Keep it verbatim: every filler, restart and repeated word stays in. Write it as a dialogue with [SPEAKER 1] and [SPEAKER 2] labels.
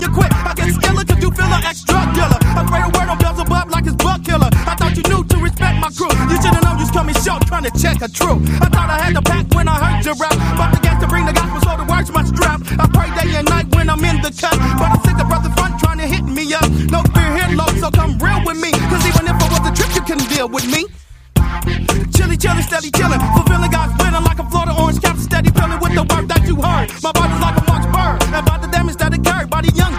[SPEAKER 1] you quit. I get skiller cause you feel an extra killer. I spray a word on Beelzebub like it's bug killer. I thought you knew to respect my crew. You should've known you was coming short trying to check a true. I thought I had the pack when I heard your rap. But the gas to bring the gospel so the words my strap. I pray day and night when I'm in the cut. But I'm sick of brothers front trying to hit me up. No fear here, low, so come real with me. Cause even if it was a trip, you couldn't deal with me. Chilly, chilly, steady, chillin'. Fulfilling God's winning like a Florida orange cap. Steady feeling with the word that you heard. My body's like a